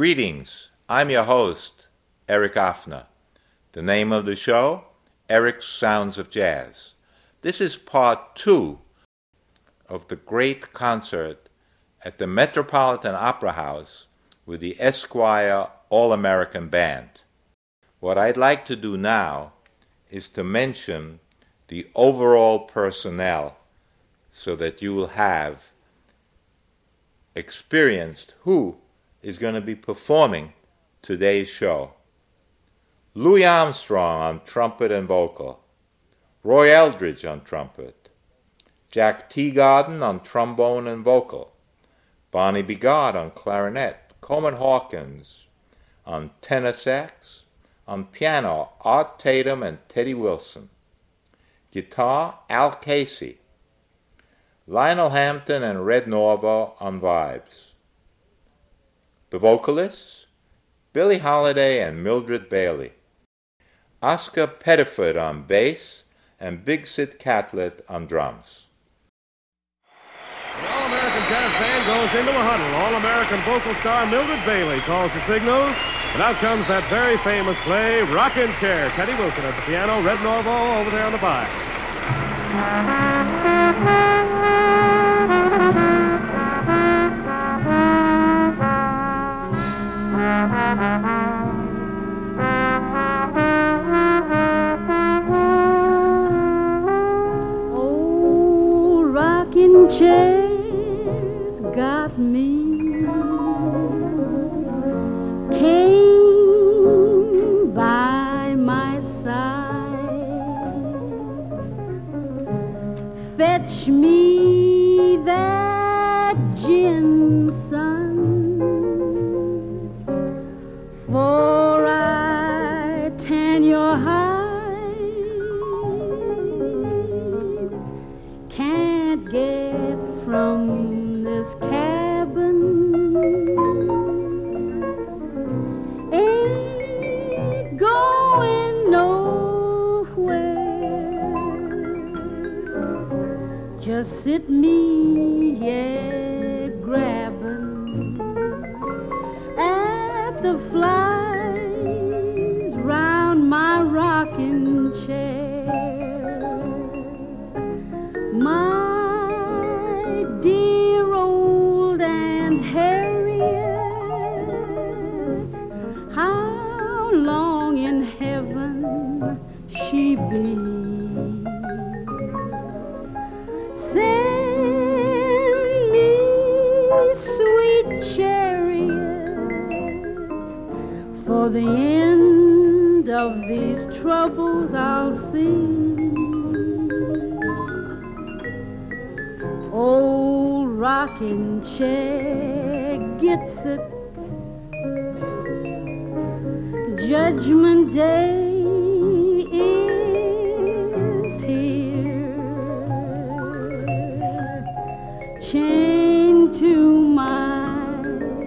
Greetings. I'm your host, Eric Offner. The name of the show, Eric's Sounds of Jazz. This is part 2 of the great concert at the Metropolitan Opera House with the Esquire All-American Band. What I'd like to do now is to mention the overall personnel so that you will have experienced who is going to be performing today's show. Louis Armstrong on trumpet and vocal, Roy Eldridge on trumpet, Jack Teagarden on trombone and vocal, Bonnie Bigard on clarinet, Coleman Hawkins on tenor sax, on piano, Art Tatum and Teddy Wilson, guitar, Al Casey, Lionel Hampton and Red Norvo on vibes. The vocalists, Billie Holiday and Mildred Bailey, Oscar Pettiford on bass, and Big Sid Catlett on drums. The All-American Jazz Band goes into a huddle. All-American vocal star Mildred Bailey calls the signals, and out comes that very famous play, Rockin' Chair. Teddy Wilson at the piano, Red Norvo over there on the vibes. Oh, rocking chairs got me. Came by my side. Fetch me that gin, son, for I tan your hide. Can't get from this cabin. Ain't going nowhere. Just sit me here grabbing at the flies round my rocking chair. My dear old Aunt Harriet, how long in heaven she be? Send me, sweet chariot, for the end of these troubles I'll see. Old rocking chair gets it. Judgment Day is here. Chained to my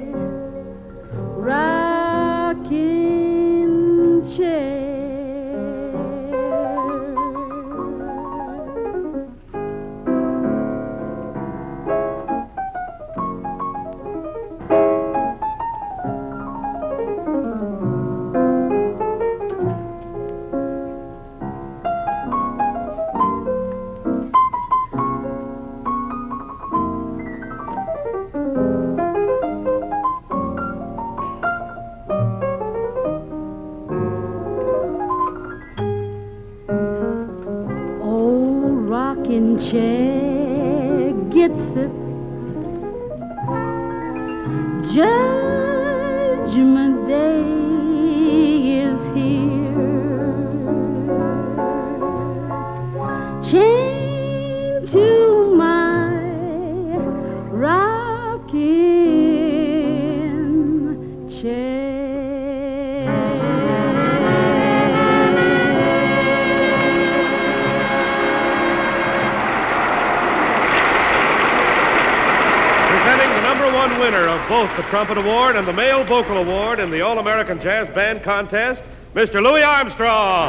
rocking chair. Rocking chair gets it. Judgment Day is here. Chained to my rocking chair. #1 winner of both the Trumpet Award and the Male Vocal Award in the All-American Jazz Band Contest, Mr. Louis Armstrong.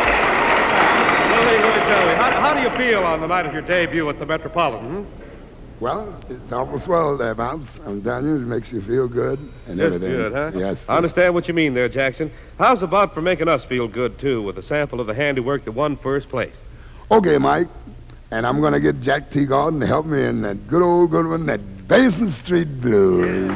Louis, Joey, how do you feel on the night of your debut at the Metropolitan? Well, it's awful swell there, Bounce. I'm telling you, it makes you feel good and Just everything. good, huh? Yes. I understand what you mean there, Jackson. How's about for making us feel good, too, with a sample of the handiwork that won first place? Okay, Mike. And I'm going to get Jack Teagarden to help me in that good one, that Basin Street Blues.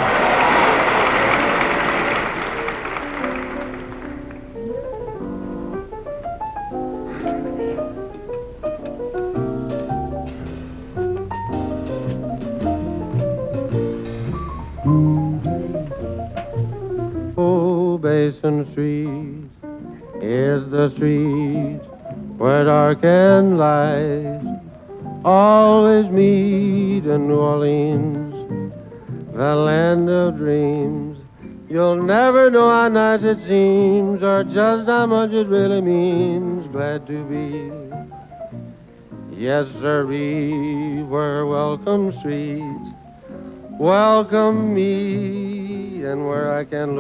Oh, Basin Street is the street where dark and light always meet in New Orleans, the land of dreams. You'll never know how nice it seems or just how much it really means. Glad to be, yes, sirree, where welcome streets welcome me, and where I can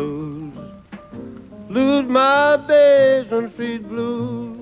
lose my Basin Street blues.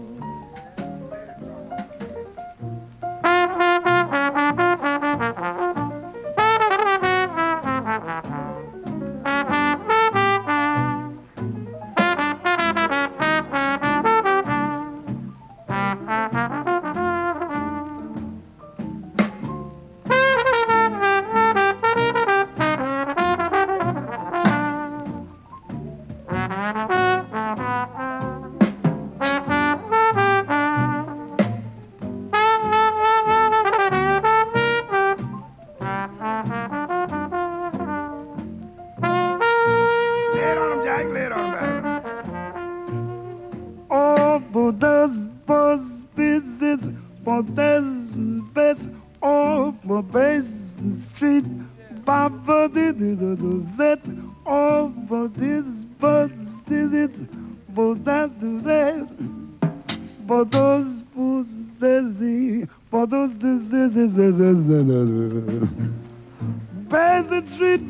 Basin Street,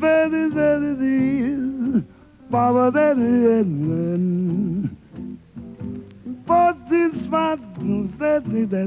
Baba, that but this man said that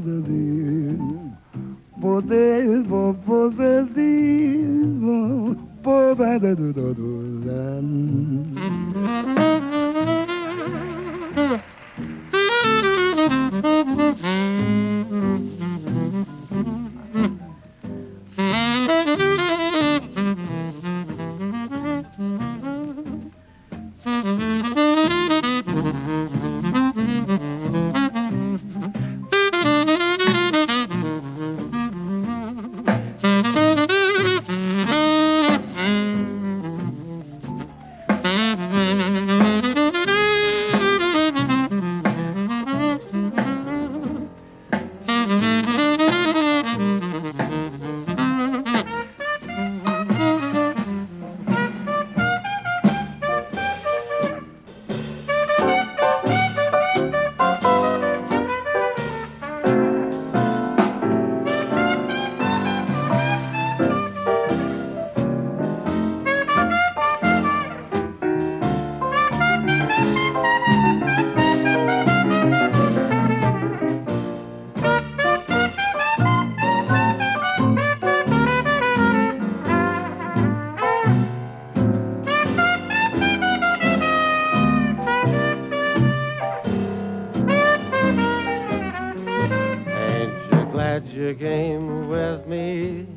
You came with me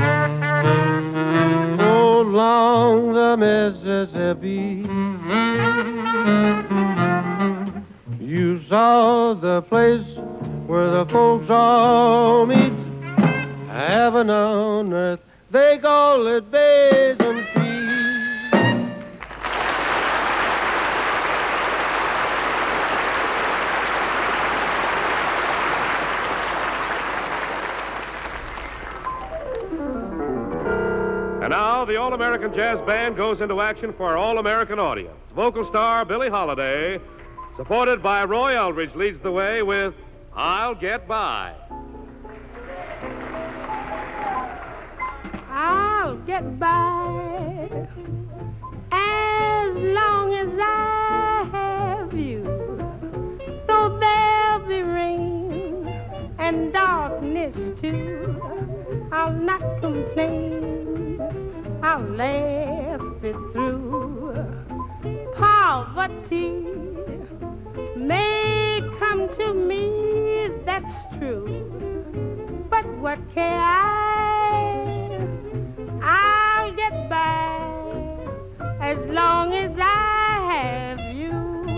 along the Mississippi. You saw the place where the folks all meet. Heaven on earth, they call it Basin Street. And now the All-American Jazz Band goes into action for our All-American audience. Vocal star Billie Holiday, supported by Roy Eldridge, leads the way with I'll Get By. I'll get by as long as I have you. Though there'll be rain and darkness too, I'll not laugh it through. Poverty may come to me, that's true. But what care I? I'll get by as long as I have you.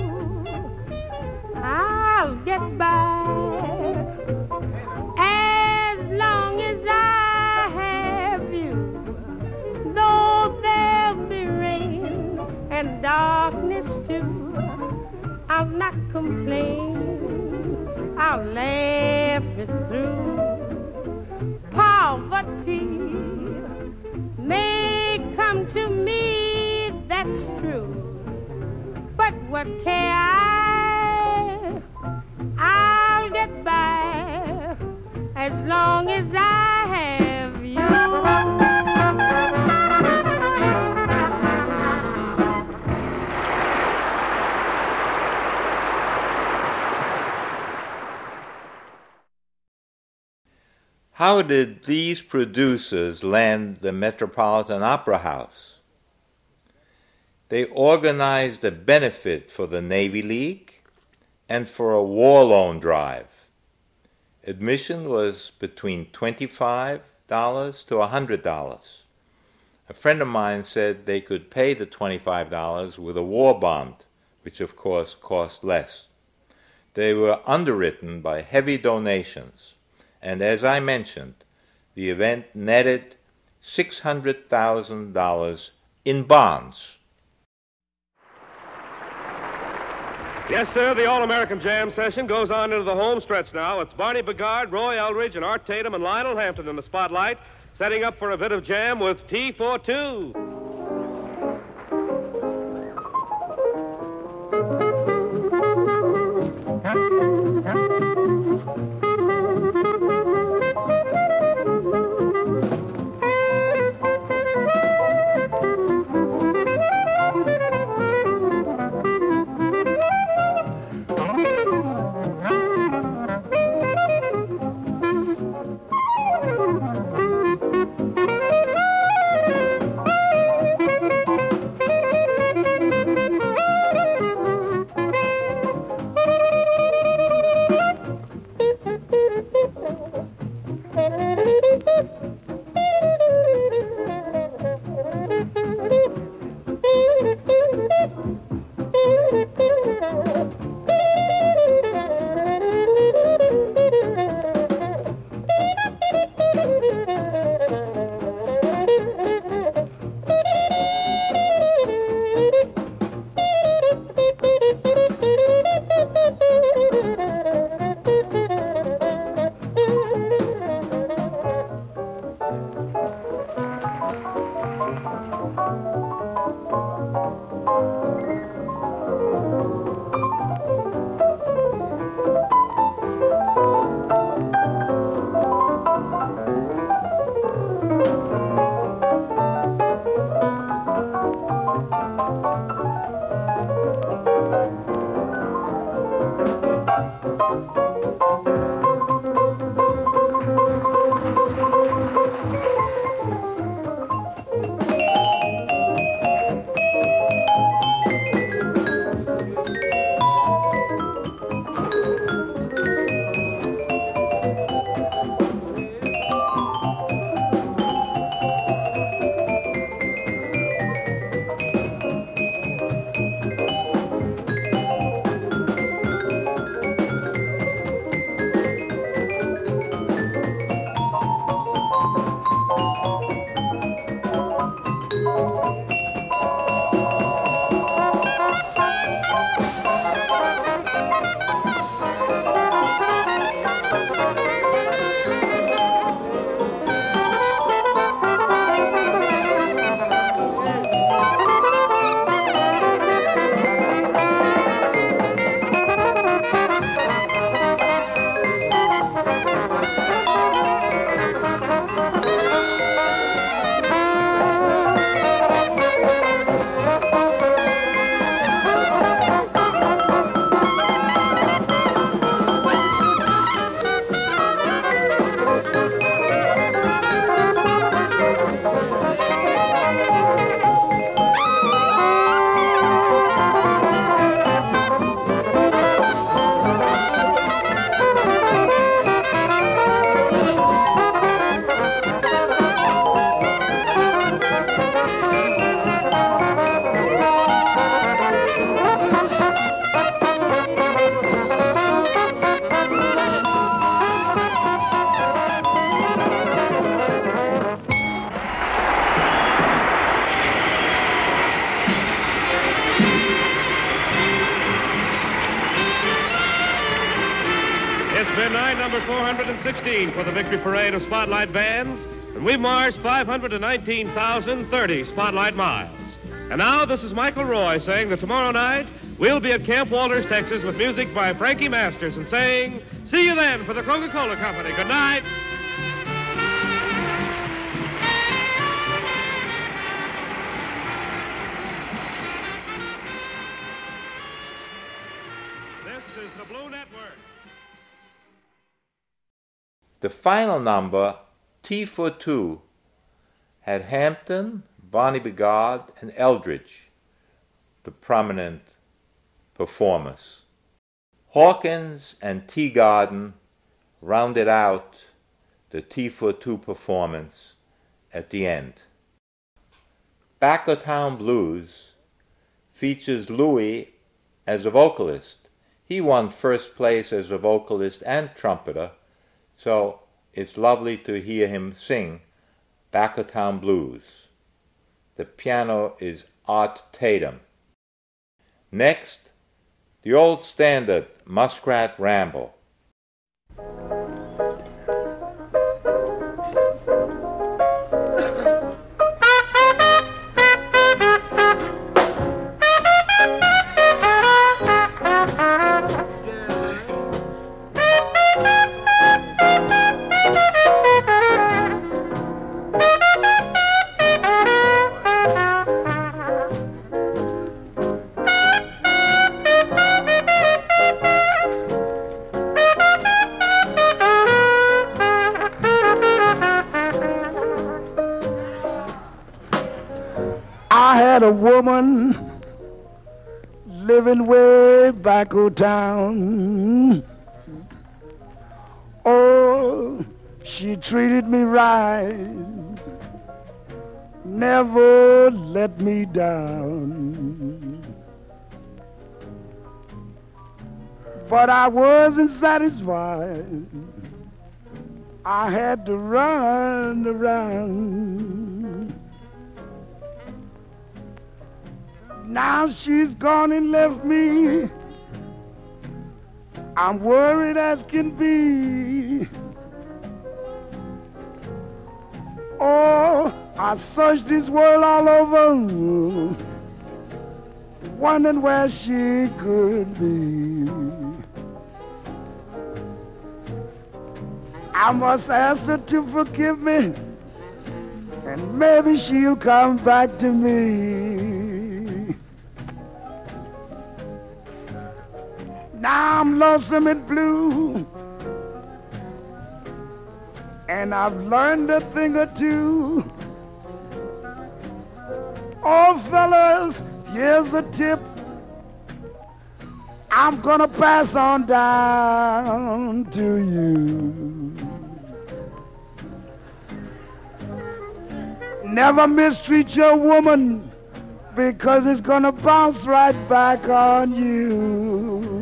I'll get by as long as I have you. Though there'll be rain and darkness too, I'll not complain, I'll laugh it through. Poverty may come to me, that's true. But what care I? I'll get by as long as I have you. How did these producers land the Metropolitan Opera House? They organized a benefit for the Navy League and for a war loan drive. Admission was between $25 to $100. A friend of mine said they could pay the $25 with a war bond, which of course cost less. They were underwritten by heavy donations, and as I mentioned, the event netted $600,000 in bonds. Yes, sir, the All-American Jam session goes on into the home stretch now. It's Barney Bigard, Roy Eldridge, and Art Tatum and Lionel Hampton in the spotlight, setting up for a bit of jam with T-42. It's been night number 416 for the Victory Parade of Spotlight Bands, and we've marched 519,030 Spotlight miles. And now this is Michael Roy saying that tomorrow night we'll be at Camp Walters, Texas with music by Frankie Masters and saying, see you then for the Coca-Cola Company. Good night. This is the Blue Network. The final number, T for Two, had Hampton, Bonnie Bigard, and Eldridge, the prominent performers. Hawkins and Teagarden rounded out the T for Two performance at the end. Back o' Town Blues features Louis as a vocalist. He won first place as a vocalist and trumpeter, so it's lovely to hear him sing Back o' Town Blues. The piano is Art Tatum. Next, the old standard, Muskrat Ramble. I had a woman living way back o' town. Oh, she treated me right, never let me down. But I wasn't satisfied. I had to run around. Now she's gone and left me. I'm worried as can be. Oh, I searched this world all over, wondering where she could be. I must ask her to forgive me, and maybe she'll come back to me. Now I'm lonesome and blue, and I've learned a thing or two. Oh, fellas, here's a tip I'm gonna pass on down to you. Never mistreat your woman, because it's gonna bounce right back on you.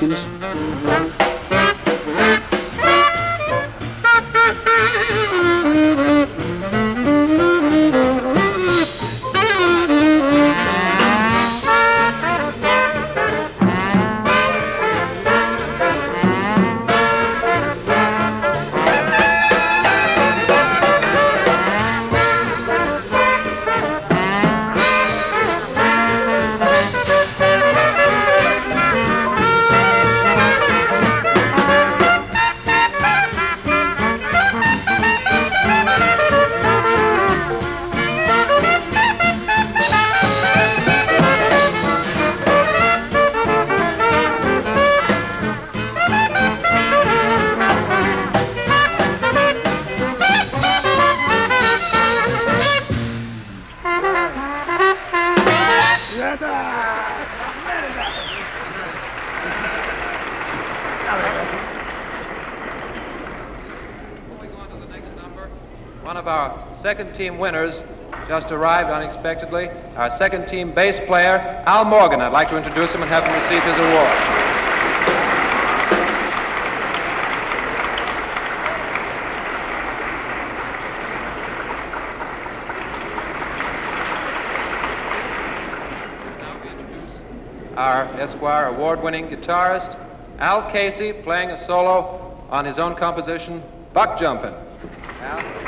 Hopkins. One of our second team winners just arrived unexpectedly, our second team bass player, Al Morgan. I'd like to introduce him and have him receive his award. Our Esquire award-winning guitarist, Al Casey, playing a solo on his own composition, Buck Jumpin'. Al?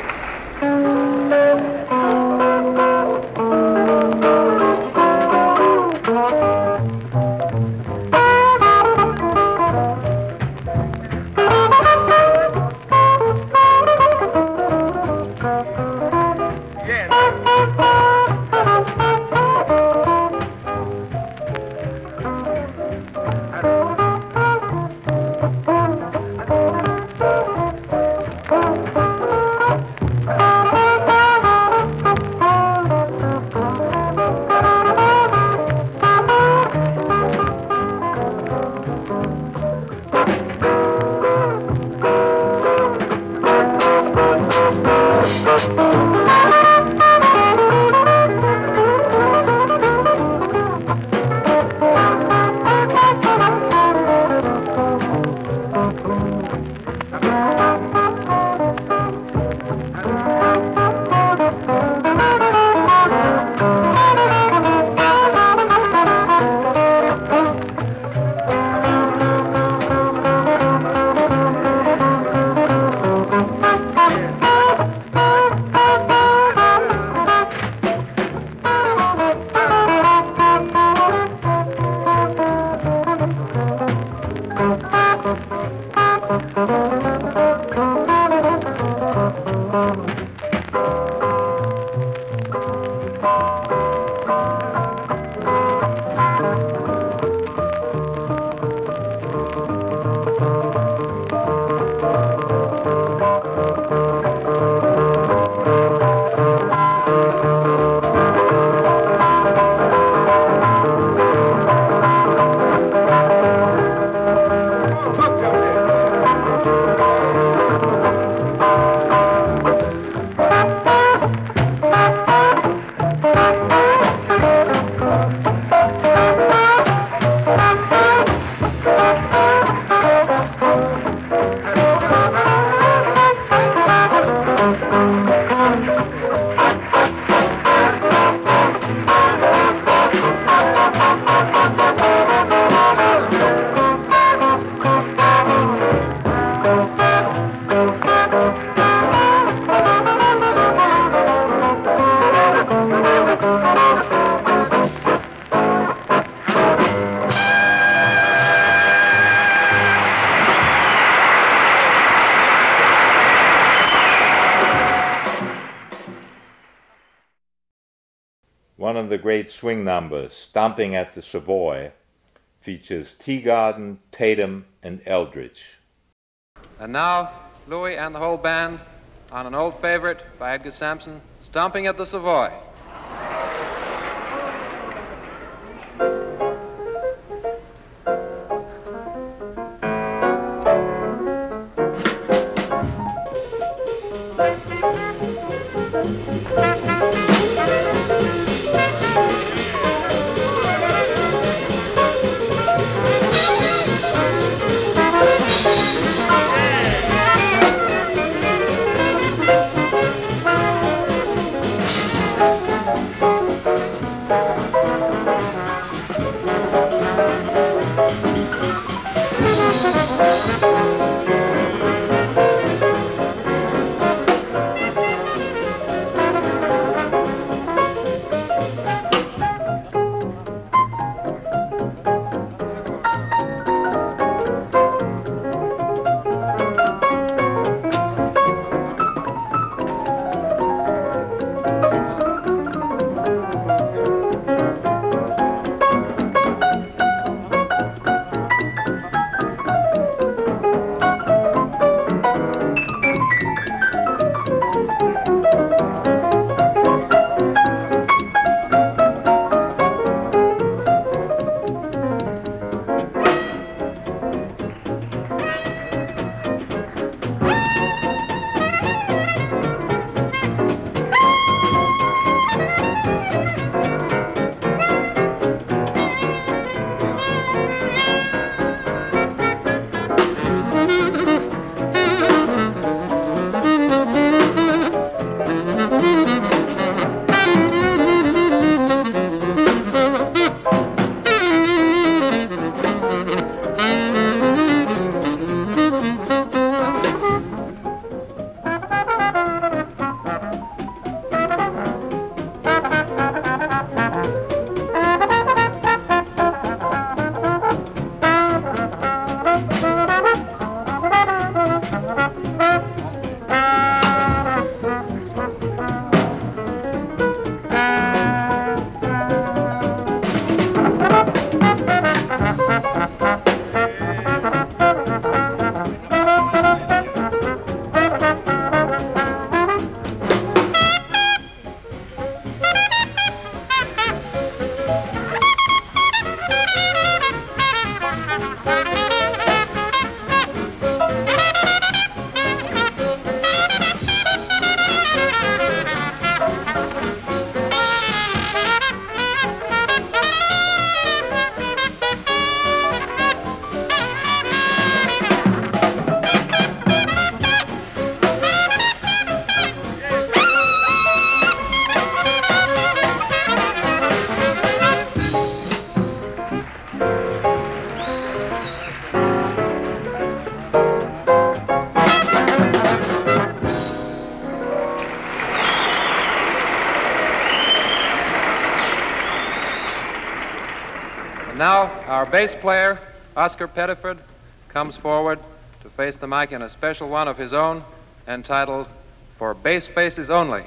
One of the great swing numbers, Stomping at the Savoy, features Teagarden, Tatum, and Eldridge. And now, Louis and the whole band on an old favorite by Edgar Sampson, Stomping at the Savoy. bass player, Oscar Pettiford, comes forward to face the mic in a special one of his own entitled For Bass Faces Only.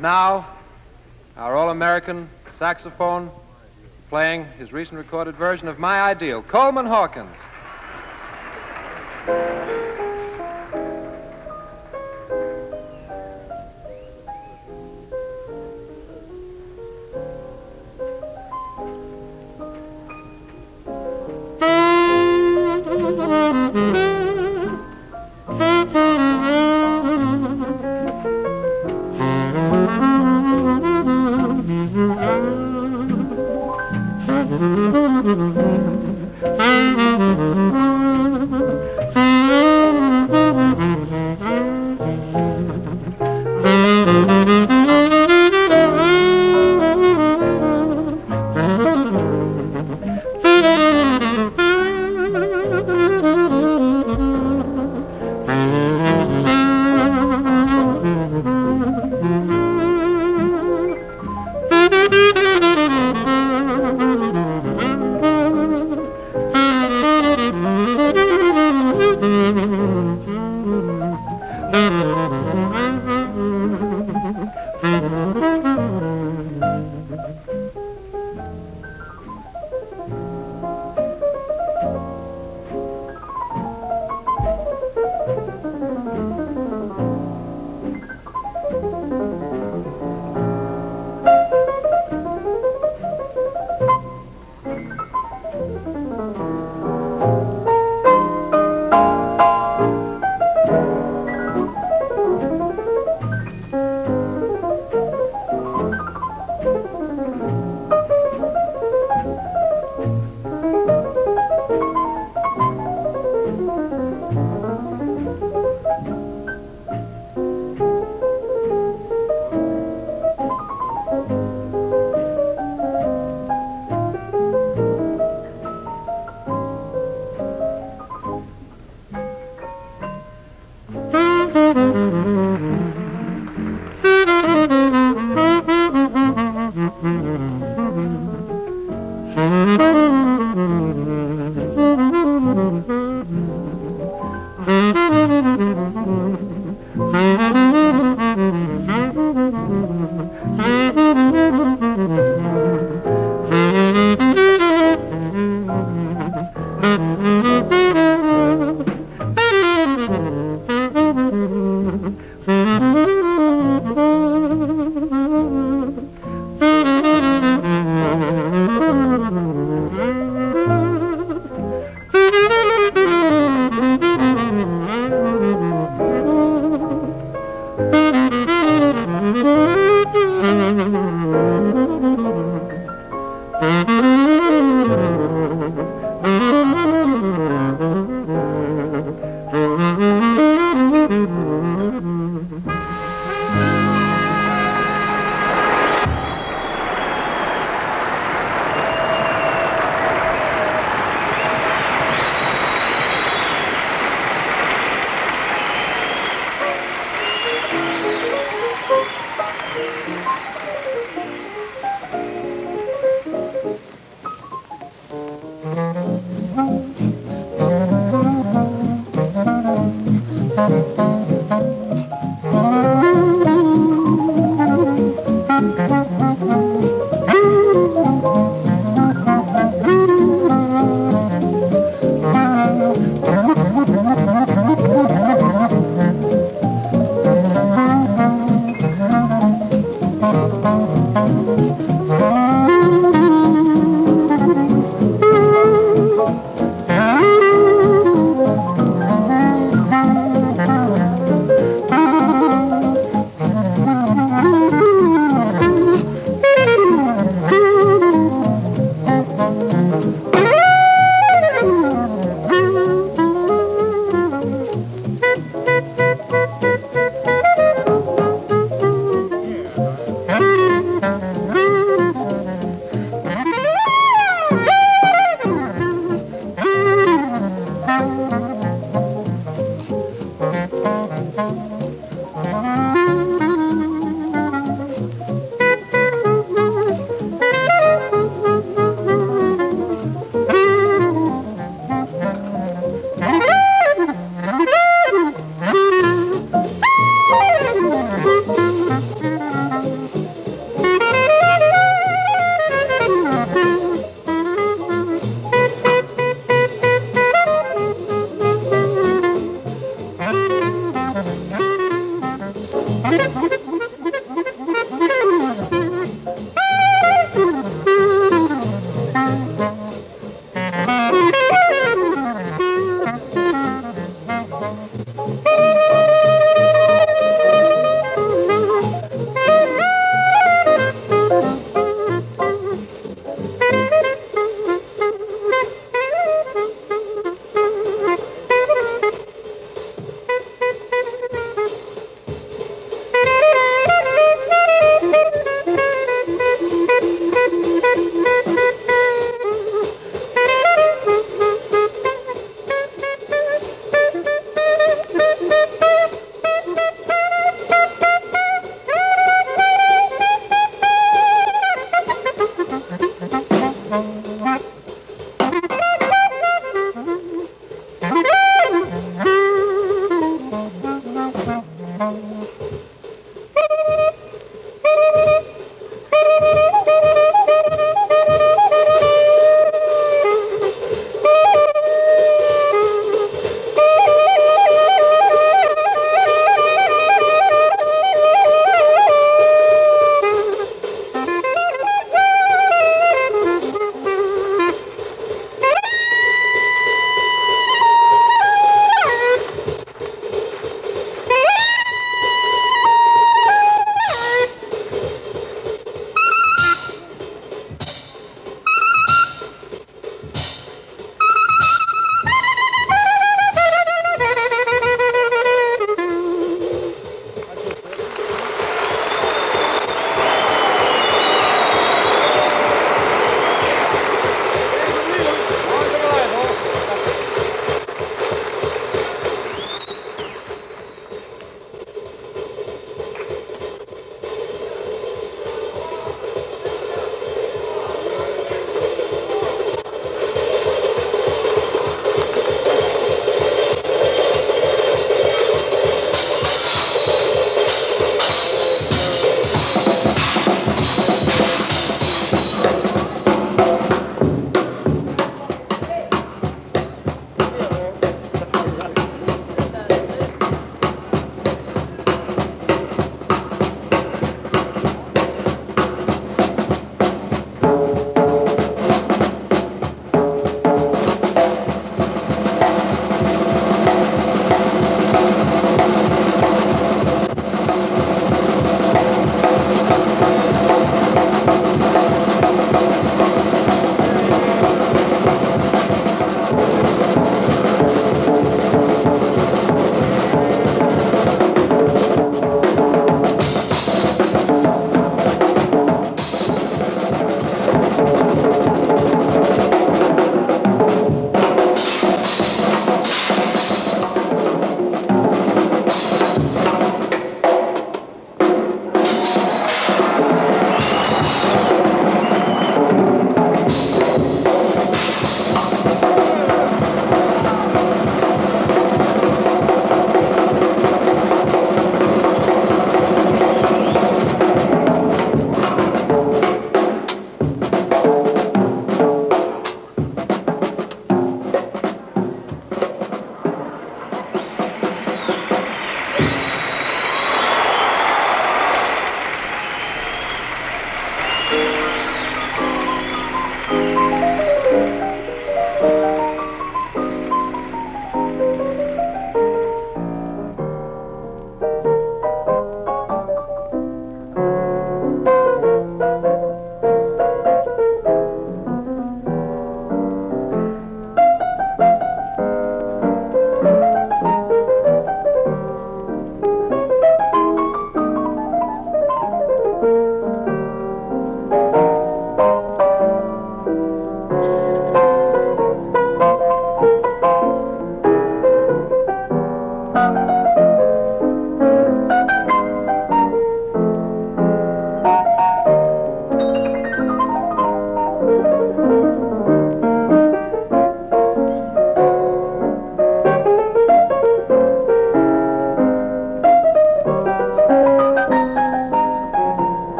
Now, our All-American saxophone playing his recent recorded version of My Ideal, Coleman Hawkins.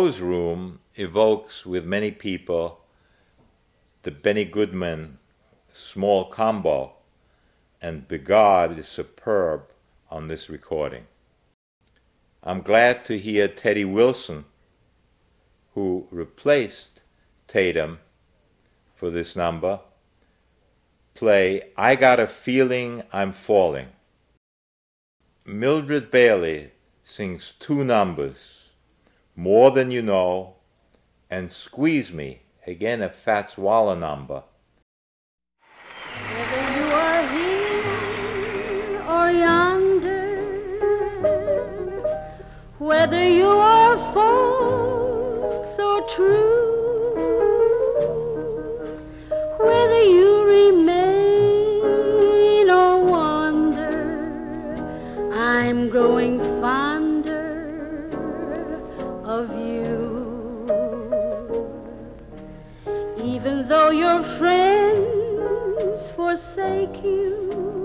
Rose Room evokes with many people the Benny Goodman small combo, and Bigard is superb on this recording. I'm glad to hear Teddy Wilson, who replaced Tatum for this number, play I Got a Feeling I'm Falling. Mildred Bailey sings two numbers, More Than You Know and Squeeze Me, again a Fats Waller number. Whether you are here or yonder, whether you are false or true, whether you remain or wander, I'm growing fonder of you. Even though your friends forsake you,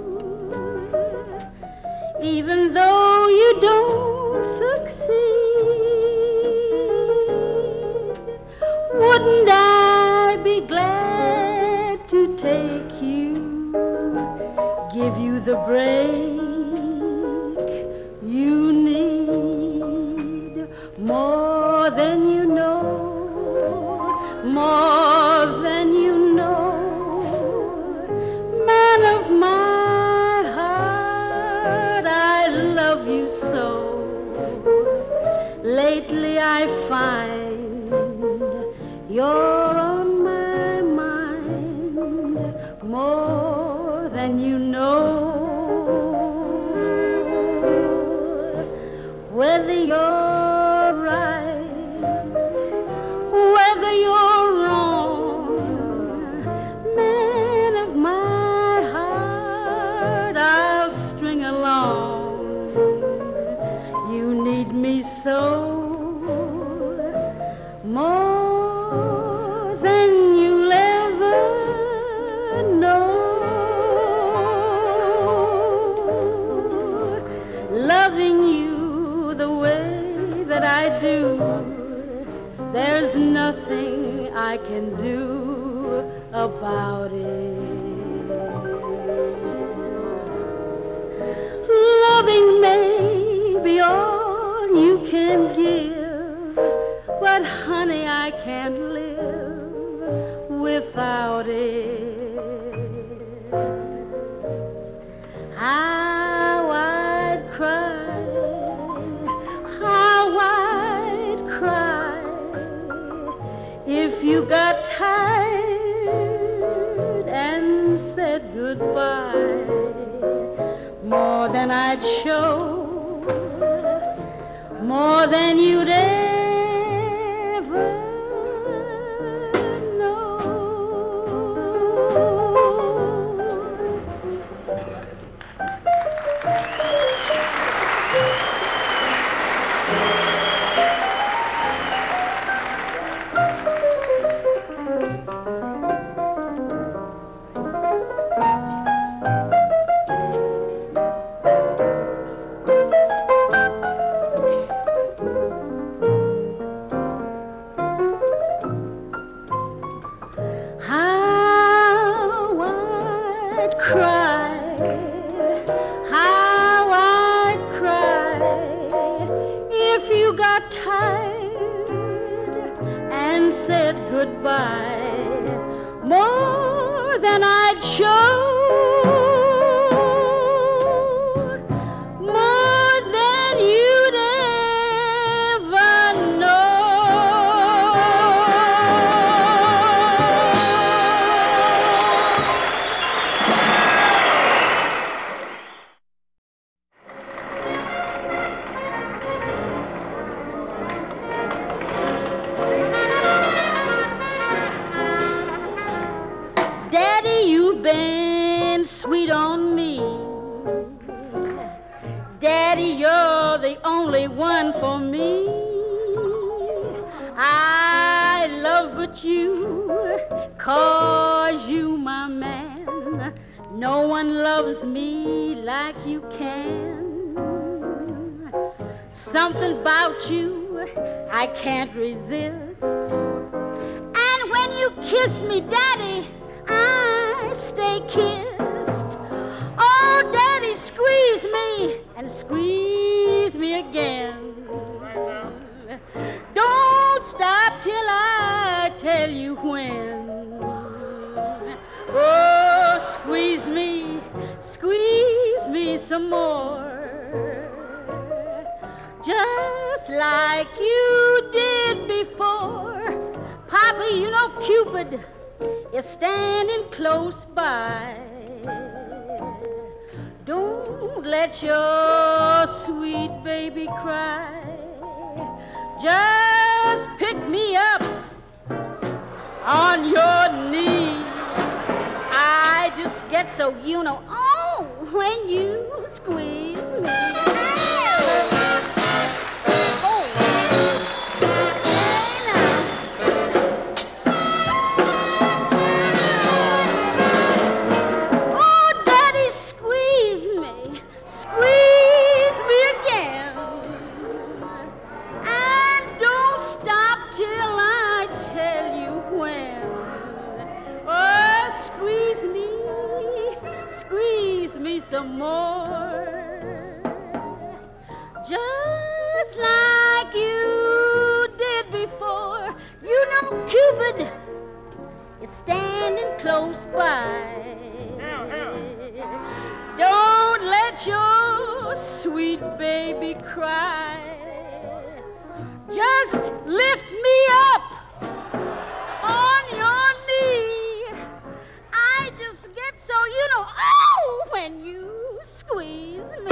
even though you don't succeed, wouldn't I be glad to take you, give you the break you need, more than you know, more than you know. Man of my heart, I love you so. Lately I find you're on my mind, more than you know. Whether you're right, whether you're wrong, man of my heart, I'll string along. You need me so, more than you'll ever know. Loving you the way that I do, there's nothing I can do about it. Loving may be all you can give, but honey, I can't live without it. How I'd cry, how I'd cry if you got tired and said goodbye, more than I'd show, more than you'd ever know. How I'd cry, how I'd cry if you got tired and said goodbye, more than I'd show, more than you'd ever know. Daddy, you've been sweet on me. Daddy, you're the only one for me. I love but you, 'cause you my man. No one loves me like you can. Something about you I can't resist. And when you kiss me, Daddy, I stay kissed. Oh, Daddy, squeeze me and squeeze me again. Don't stop till I tell you when. Oh, squeeze me some more. Just like you did before. Papa, you know Cupid is standing close by. Don't let your sweet baby cry. Just pick me up on your knee. I just get so, you know, oh, when you squeeze me. Some more, just like you did before. You know Cupid is standing close by. Don't let your sweet baby cry. Just lift me up on your knee. I just get so, you know, oh, when you squeeze me.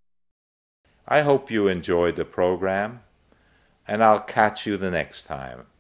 I hope you enjoyed the program, and I'll catch you the next time.